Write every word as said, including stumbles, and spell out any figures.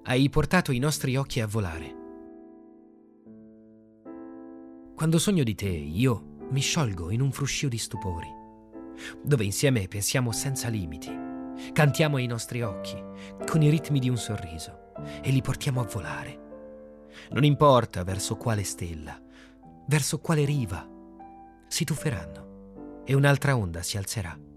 hai portato i nostri occhi a volare. Quando sogno di te, io mi sciolgo in un fruscio di stupori, dove insieme pensiamo senza limiti, cantiamo ai nostri occhi con i ritmi di un sorriso e li portiamo a volare. Non importa verso quale stella, verso quale riva, si tufferanno e un'altra onda si alzerà.